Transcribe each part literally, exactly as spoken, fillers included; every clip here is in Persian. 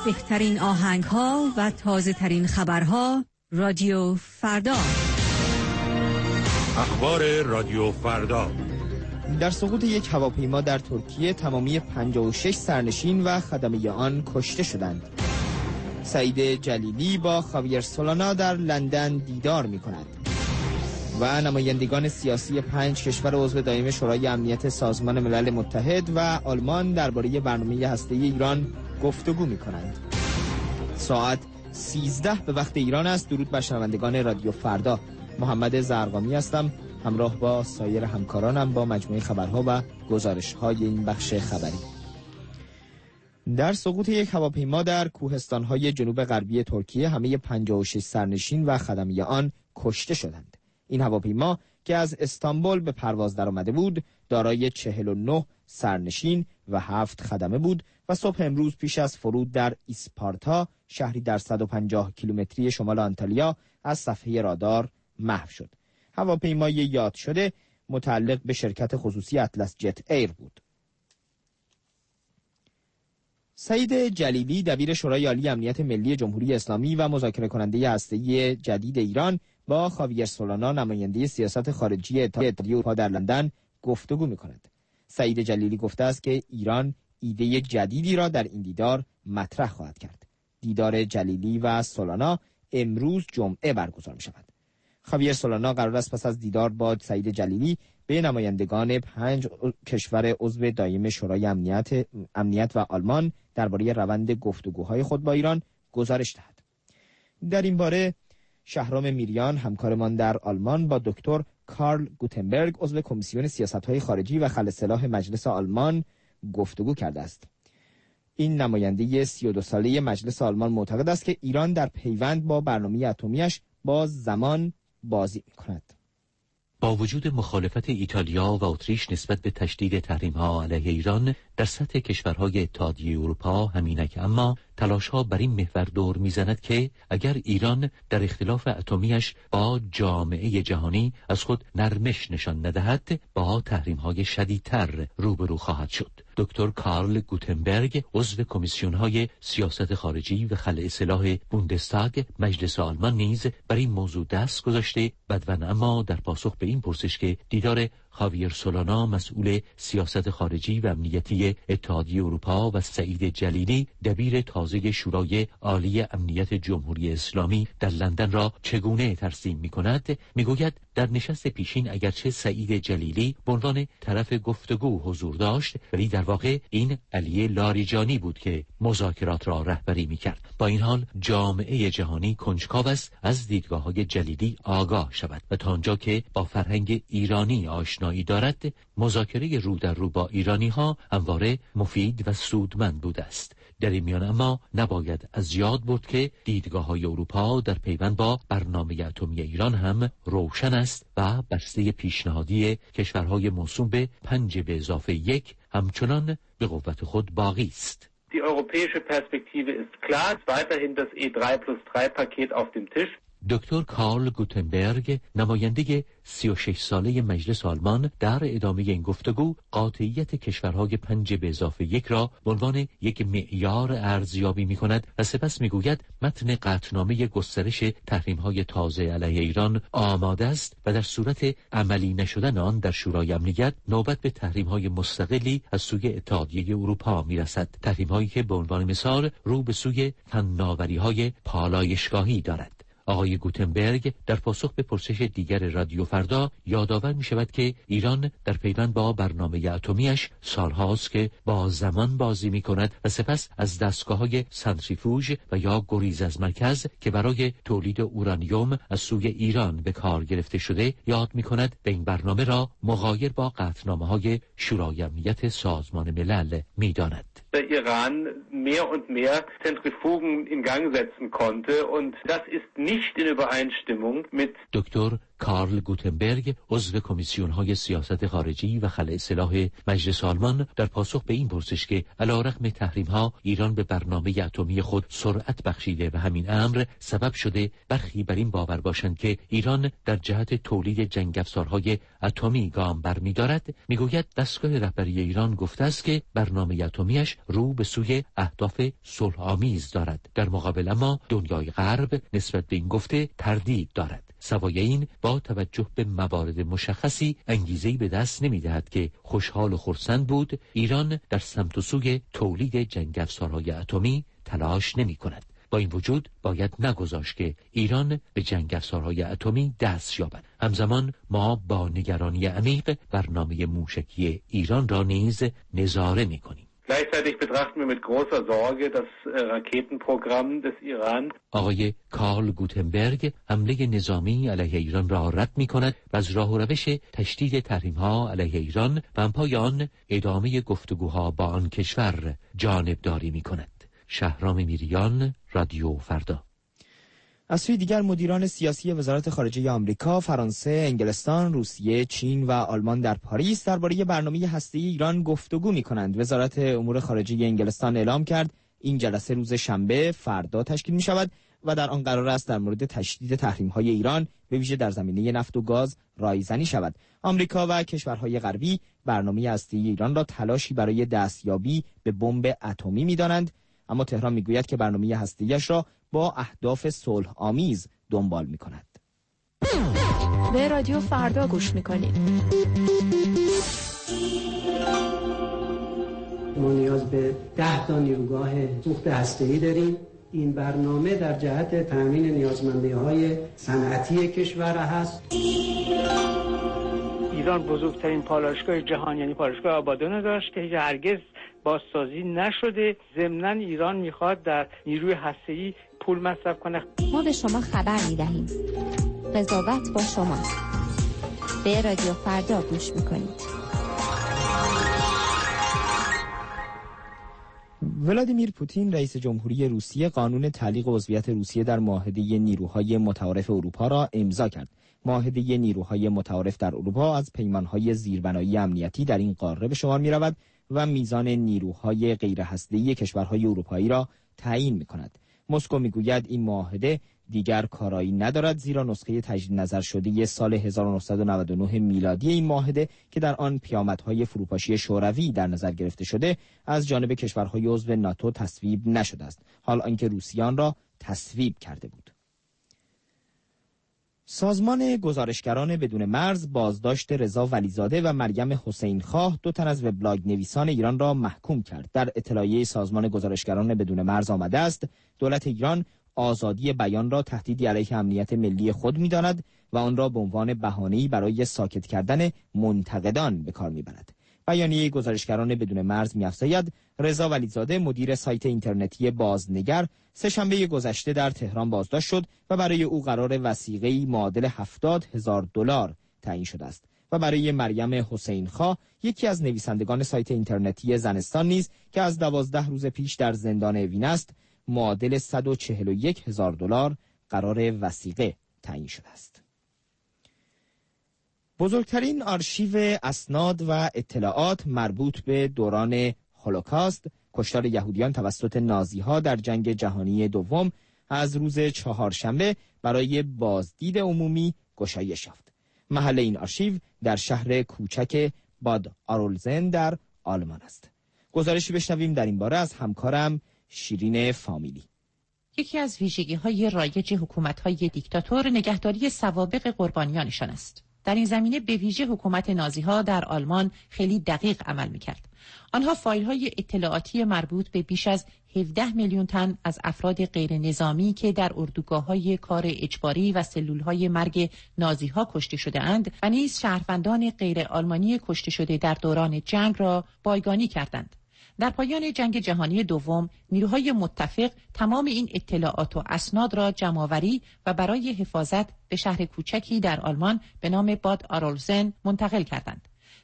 بهترین آهنگ ها و تازه ترین خبرها. رادیو فردا. اخبار رادیو فردا. در سقوط یک هواپیما در ترکیه تمامی پنجاه و شش سرنشین و خدمه آن کشته شدند. سعید جلیلی با خاویر سولانا در لندن دیدار می کند. و نمایندگان سیاسی پنج کشور عضو دایم شورای امنیت سازمان ملل متحد و آلمان درباره برنامه هسته‌ای ایران گفتگو می کنند. ساعت سیزده به وقت ایران است. درود بر شنوندگان رادیو فردا. محمد زرقامی هستم، همراه با سایر همکارانم با مجموعه خبرها و گزارش‌های این بخش خبری. در سقوط یک هواپیما در کوهستان‌های جنوب غربی ترکیه همه پنجاه و شش سرنشین و خدمه آن کشته شدند. این هواپیما که از استانبول به پرواز درآمده بود، دارای چهل و نه سرنشین و هفت خدمه بود و صبح امروز پیش از فرود در ایسپارتا، شهری در صد و پنجاه کیلومتری شمال آنتالیا، از صفحه رادار محو شد. هواپیمای یاد شده متعلق به شرکت خصوصی اطلس جت ایر بود. سعید جلیلی دبیر شورای عالی امنیت ملی جمهوری اسلامی و مذاکره کننده هسته‌ای جدید ایران با خاویر سولانا نماینده سیاست خارجی اتحادیه اروپا در لندن گفتگو می‌کند. سعید جلیلی گفته است که ایران ایده جدیدی را در این دیدار مطرح خواهد کرد. دیدار جلیلی و سولانا امروز جمعه برگزار می‌شود. خاویر سولانا قرار است پس از دیدار با سعید جلیلی به نمایندگان پنج کشور عضو دایم شورای امنیت امنیت و آلمان درباره روند گفتگوهای خود با ایران گزارش دهد. در این باره شهرام میریان همکارمان در آلمان با دکتر کارل گوتنبرگ عضو کمیسیون سیاست‌های خارجی و خلع سلاح مجلس آلمان گفتگو کرده است. این نماینده سی و دو ساله مجلس آلمان معتقد است که ایران در پیوند با برنامه اتمی‌اش با زمان بازی می‌کند. با وجود مخالفت ایتالیا و اتریش نسبت به تشدید تحریم‌ها علیه ایران در سطح کشورهای اتحادیه اروپا، همینک اما تلاش‌ها بر این محور دور می‌زند که اگر ایران در اختلاف اتمی‌اش با جامعه جهانی از خود نرمش نشان ندهد، با تحریم‌های شدیدتر روبرو خواهد شد. دکتر کارل گوتنبرگ عضو کمیسیون‌های سیاست خارجی و خلع سلاح بوندستاگ مجلس آلمان نیز بر این موضوع دست گذاشته. بدون اما در پاسخ به این پرسش که دیدار خاویر سولانا مسئول سیاست خارجی و امنیتی اتحادیه اروپا و سعید جلیلی دبیر تازه شورای عالی امنیت جمهوری اسلامی در لندن را چگونه ترسیم می‌کند، می‌گوید در نشست پیشین اگرچه سعید جلیلی به عنوان طرف گفتگو حضور داشت، ولی در واقع این علی لاریجانی بود که مذاکرات را رهبری می‌کرد. با این حال جامعه جهانی کنجکاو است از دیدگاه‌های جلیلی آگاه شود و تا آنجا که با فرهنگ ایرانی آشنایی دارد، مذاکره رو در رو با ایرانی‌ها همواره مفید و سودمند بوده است. در این میان اما نباید از یاد برد که دیدگاه‌های اروپا در پیوند با برنامه اتمی ایران هم روشن است و بسته پیشنهادی کشورهای موسوم به پنج به اضافه یک همچنان به قوت خود باقی است. Die europäische Perspektive ist klar, weiterhin das E drei plus drei Paket auf dem Tisch. دکتر کارل گوتنبرگ نماینده سی و شش ساله مجلس آلمان در ادامه این گفتگو قاطعیت کشورهای پنج به اضافه یک را به عنوان یک معیار ارزیابی می کند و سپس می گوید متن قطعنامه گسترش تحریم‌های تازه علیه ایران آماده است و در صورت عملی نشدن آن در شورای امنیت نوبت به تحریم‌های مستقلی از سوی اتحادیه اروپا می رسد. تحریم‌هایی که به عنوان مثال رو به سوی فناوری‌های پالایشگاهی دارد. آقای گوتنبرگ در پاسخ به پرسش دیگر رادیو فردا یادآور می شود که ایران در پیوند با برنامه اتمیش سالهاست که با زمان بازی می کند و سپس از دستگاه‌های سنتریفوژ و یا گریز از مرکز که برای تولید اورانیوم از سوی ایران به کار گرفته شده یاد می کند و این برنامه را مغایر با قطعنامه‌های شورای امنیت سازمان ملل می داند. Der Iran mehr und mehr Zentrifugen in Gang setzen konnte und das ist nicht in Übereinstimmung mit دکتر کارل گوتنبرگ عضو کمیسیون‌های سیاست خارجی و خلع سلاح مجلس آلمان در پاسخ به این پرسش که علیرغم تحریم‌ها ایران به برنامه اتمی خود سرعت بخشیده و همین امر سبب شده برخی بر این باور باشند که ایران در جهت تولید جنگ افزارهای اتمی گام برمی‌دارد، میگوید دستگاه رهبری ایران گفته است که برنامه اتمیش رو به سوی اهداف صلح‌آمیز دارد. در مقابل اما دنیای غرب نسبت به این گفته تردید دارد. سوای این با توجه به موارد مشخصی انگیزه‌ای به دست نمی‌دهد که خوشحال و خرسند بود ایران در سمت و سوی تولید جنگ افزارهای اتمی تلاش نمی‌کند. با این وجود باید نگذاشت که ایران به جنگ افزارهای اتمی دست یابد. همزمان ما با نگرانی عمیق برنامه موشکی ایران را نیز نظاره می‌کنیم. Gleichzeitig betrachten wir mit großer Sorge das Raketenprogramm des Iran. آقای کارل گوتنبرگ حمله نظامی علیه ایران را رد می‌کند و از راه و روش تشدید تحریم‌ها علیه ایران و همپای آن ادامه گفتگوها با آن کشور جانبداری می‌کند. شهرام میریان، رادیو فردا. از سوی دیگر مدیران سیاسی وزارت خارجه آمریکا، فرانسه، انگلستان، روسیه، چین و آلمان در پاریس درباره برنامه هسته‌ای ایران گفتگو می‌کنند. وزارت امور خارجه انگلستان اعلام کرد این جلسه روز شنبه فردا تشکیل می‌شود و در آن قرار است در مورد تشدید تحریم‌های ایران به ویژه در زمینه نفت و گاز رایزنی شود. آمریکا و کشورهای غربی برنامه هسته‌ای ایران را تلاشی برای دستیابی به بمب اتمی می‌دانند، اما تهران میگوید که برنامه هسته‌ایش را با اهداف صلح آمیز دنبال می‌کند. به رادیو فردا گوش می‌کنید. ما نیاز به ده تا نیروگاه سوخت هسته‌ای داریم. این برنامه در جهت تامین نیازمندی‌های صنعتی کشور هست. ایران بزرگترین پالایشگاه جهان یعنی پالایشگاه آبادان داشت که هرگز بازسازی نشده. ضمناً ایران میخواد در نیروی هسته‌ای پول مصرف کنه. ما به شما خبر میدهیم. قضاوت با شماست. به رادیو فردا گوش میکنید. ولادیمیر پوتین رئیس جمهوری روسیه قانون تعلیق عضویت روسیه در معاهده نیروهای متعارف اروپا را امضا کرد. معاهده نیروهای متعارف در اروپا از پیمانهای زیربنایی امنیتی در این قاره به شمار می‌رود و میزان نیروهای غیر هسته‌ای کشورهای اروپایی را تعیین می‌کند. مسکو می‌گوید این معاهده دیگر کارایی ندارد، زیرا نسخه تجدید نظر شده سال هزار و نهصد و نود و نه میلادی این معاهده که در آن پیامدهای فروپاشی شوروی در نظر گرفته شده از جانب کشورهای عضو ناتو تصویب نشده است، حال آنکه روسیان را تصویب کرده بود. سازمان گزارشگران بدون مرز بازداشت رضا ولیزاده و مریم حسین خواه، دو تن از وبلاگ نویسان ایران را محکوم کرد. در اطلاعیه سازمان گزارشگران بدون مرز آمده است دولت ایران آزادی بیان را تهدیدی علیه امنیت ملی خود می‌داند و آن را به عنوان بهانه‌ای برای ساکت کردن منتقدان به کار می‌برد. بیانیه گزارشگران بدون مرز می‌افزاید رضا ولیزاده مدیر سایت اینترنتی بازنگر سه‌شنبه گذشته در تهران بازداشت شد و برای او قرار وثیقه‌ای معادل هفتاد هزار دلار تعیین شده است و برای مریم حسین خواه یکی از نویسندگان سایت اینترنتی زنستان نیز که از دوازده روز پیش در زندان اوین است معادل صد و چهل و یک هزار دلار قرار وثیقه تعیین شده است. بزرگترین آرشیو اسناد و اطلاعات مربوط به دوران هولوکاست، کشتار یهودیان توسط نازی‌ها در جنگ جهانی دوم، از روز چهارشنبه برای بازدید عمومی گشایش یافت. محل این آرشیو در شهر کوچک باد آرولزن در آلمان است. گزارشی بشنویم در این باره از همکارم شیرین فامیلی. یکی از ویژگی‌های رایج حکومت‌های دیکتاتور نگهداری سوابق قربانیانشان است. در این زمینه به ویژه حکومت نازی‌ها در آلمان خیلی دقیق عمل می‌کرد. آنها فایل‌های اطلاعاتی مربوط به بیش از هفده میلیون تن از افراد غیر نظامی که در اردوگاه‌های کار اجباری و سلول‌های مرگ نازی‌ها کشته شده‌اند و نیز شهروندان غیر آلمانی کشته شده در دوران جنگ را بایگانی کردند. در پایان جنگ جهانی دوم، نیروهای متفق تمام این اطلاعات و اسناد را جمع‌آوری و برای حفاظت به شهر کوچکی در آلمان به نام باد آرولزن منتقل کردند.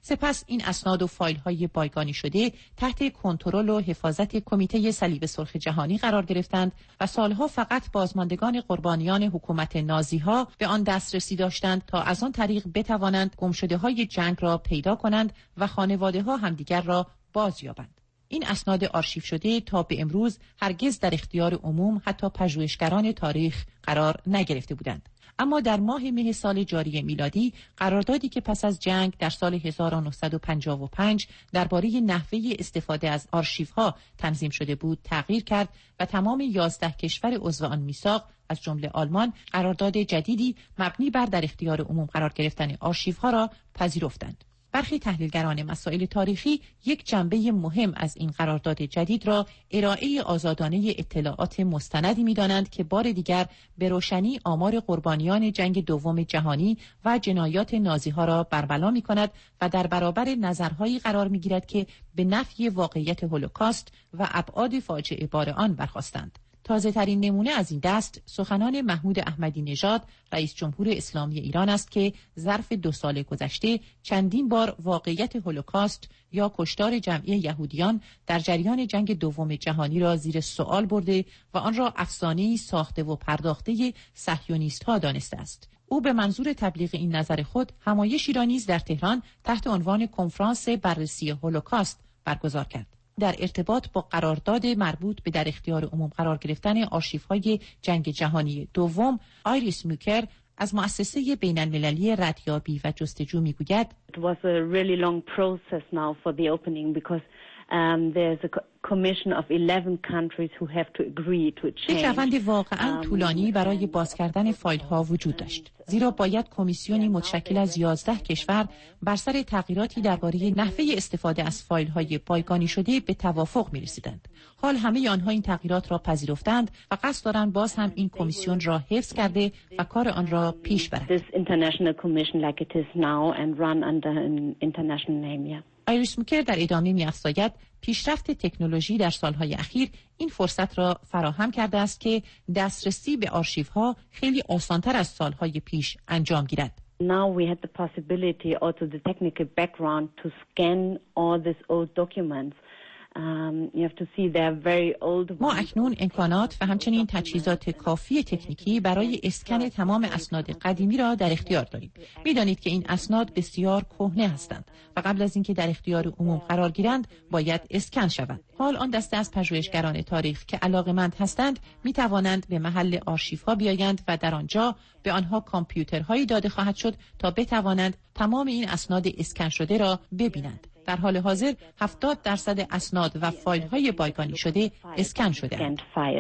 سپس این اسناد و فایل‌های بایگانی شده تحت کنترل و حفاظت کمیته صلیب سرخ جهانی قرار گرفتند و سالها فقط بازماندگان قربانیان حکومت نازی‌ها به آن دسترسی داشتند تا از آن طریق بتوانند گمشده‌های جنگ را پیدا کنند و خانواده‌ها همدیگر را بازیابند. این اسناد آرشیو شده تا به امروز هرگز در اختیار عموم حتی پژوهشگران تاریخ قرار نگرفته بودند. اما در ماه مه سال جاری میلادی قراردادی که پس از جنگ در سال هزار و نهصد و پنجاه و پنج درباره نحوه استفاده از آرشیوها تنظیم شده بود تغییر کرد و تمام یازده کشور عضو آن میثاق از جمله آلمان قرارداد جدیدی مبنی بر در اختیار عموم قرار گرفتن آرشیوها را پذیرفتند. برخی تحلیلگران مسائل تاریخی یک جنبه مهم از این قرارداد جدید را ارائه آزادانه اطلاعات مستندی می‌دانند که بار دیگر به روشنی آمار قربانیان جنگ دوم جهانی و جنایات نازی‌ها را برملا می‌کند و در برابر نظرهایی قرار می‌گیرد که به نفی واقعیت هولوکاست و ابعاد فاجعه بار آن برخاستند. تازه ترین نمونه از این دست سخنان محمود احمدی نژاد رئیس جمهور اسلامی ایران است که ظرف دو سال گذشته چندین بار واقعیت هولوکاست یا کشتار جمعی یهودیان در جریان جنگ دوم جهانی را زیر سوال برده و آن را افسانه‌ای ساخته و پرداخته صهیونیست‌ها دانسته است. او به منظور تبلیغ این نظر خود همایشی را نیز در تهران تحت عنوان کنفرانس بررسی هولوکاست برگزار کرد. در ارتباط با قرارداد مربوط به در اختیار عموم قرار گرفتن آرشیوهای جنگ جهانی دوم، آیریس موکر از مؤسسه بین‌المللی ردیابی و جستجو میگوید It was a really long process now for the opening because um, there's a commission of eleven countries who have to agree to a change. یک روند واقعاً طولانی برای باز کردن فایل‌ها وجود داشت. زیرا باید کمیسیونی متشکل از یازده کشور بر سر تغییراتی درباره نحوه استفاده از فایل‌های بایگانی شده به توافق می‌رسیدند. حال همه آنها این تغییرات را پذیرفتند و قصد دارند باز هم این کمیسیون را حفظ کرده و کار آن را پیش برند. This international commission like it is now and run under an international name, yeah. آیریس موکر در ادامه می‌افزاید پیشرفت تکنولوژی در سالهای اخیر این فرصت را فراهم کرده است که دسترسی به آرشیوها خیلی آسانتر از سالهای پیش انجام گیرد. Now we had the possibility also the technical background to scan all these old documents. Um, you have to see they're very old. ما اکنون امکانات و همچنین تجهیزات کافی تکنیکی برای اسکن تمام اسناد قدیمی را در اختیار داریم. می‌دانید که این اسناد بسیار کهنه هستند و قبل از اینکه در اختیار عموم قرار گیرند باید اسکن شوند. حال آن دسته از پژوهشگران تاریخ که علاقه‌مند هستند می‌توانند به محل آرشیوها بیایند و در آنجا به آنها کامپیوترهایی داده خواهد شد تا بتوانند تمام این اسناد اسکن شده را ببینند. در حال حاضر هفتاد درصد اسناد و فایل های بایگانی شده اسکن شده.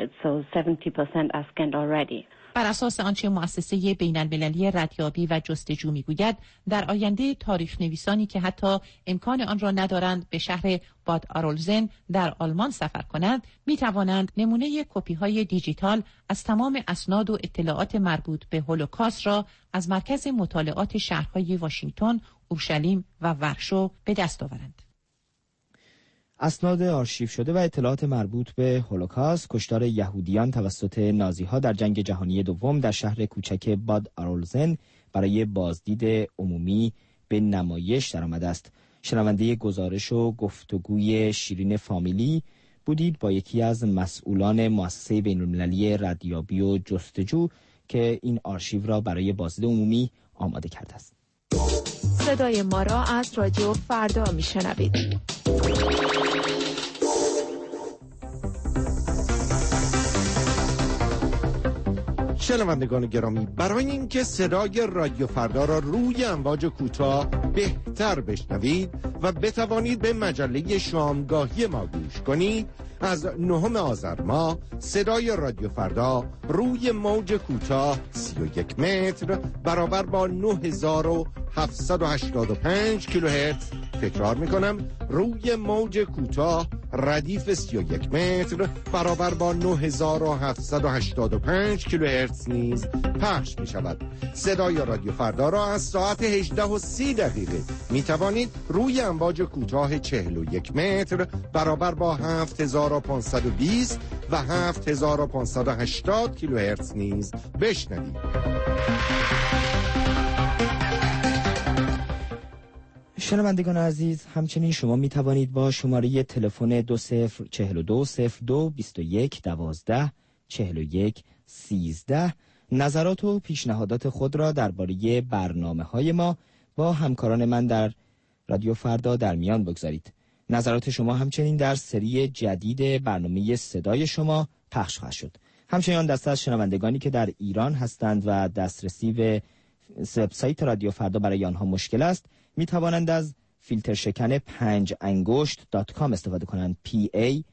بر اساس آنچه مؤسسه بین‌المللی ردیابی و جستجو میگوید در آینده تاریخ نویسانی که حتی امکان آن را ندارند به شهر باد آرولزن در آلمان سفر کنند می توانند نمونه کپی های دیجیتال از تمام اسناد و اطلاعات مربوط به هولوکاست را از مرکز مطالعات شهرهای واشنگتن، اورشلیم و ورشو به دست آورند. اسناد آرشیو شده و اطلاعات مربوط به هولوکاست، کشتار یهودیان توسط نازی‌ها در جنگ جهانی دوم در شهر کوچک باد آرولزن برای بازدید عمومی به نمایش درآمده است. شنونده گزارش و گفتگوی شیرین فامیلی بودید با یکی از مسئولان مؤسسه بین‌المللی ردیابی و جستجو که این آرشیو را برای بازدید عمومی آماده کرده است. صدای ما را از رادیو فردا میشنوید. شنوندگان گرامی، برای اینکه صدای رادیو فردا را روی امواج کوتاه بهتر بشنوید و بتوانید به مجله شامگاهی ما گوش کنید، از نهم آذر ماه صدای رادیو فردا روی موج کوتاه سی و یک متر برابر با نه هزار و هفتصد و هشتاد و پنج کیلوهرتز، تکرار میکنم، روی موج کوتاه ردیف سی و یک متر برابر با نه هزار و هفتصد و هشتاد و پنج کیلوهرتز نیز پخش می شود. صدای رادیو فردا را از ساعت هجده و سی دقیقه می توانید روی امواج کوتاه چهل و یک متر برابر با هفت هزار و پانصد و بیست و هفت هزار و پانصد و هشتاد کیلوهرتز نیز بشنوید. شنوندگان عزیز، همچنین شما می توانید با شماره تلفن دو صفر چهل و دو صفر دو بیست و یک دوازده چهل و یک سیزده نظرات و پیشنهادات خود را درباره برنامه‌های ما با همکاران من در رادیو فردا در میان بگذارید. نظرات شما همچنین در سری جدید برنامه صدای شما پخش خواهد شد. همچنین دسته از شنوندگانی که در ایران هستند و دسترسی به وبسایت رادیو فردا برای آنها مشکل است، می توانند از فیلتر شکن پنج انگشت دات کام استفاده کنند. پی ای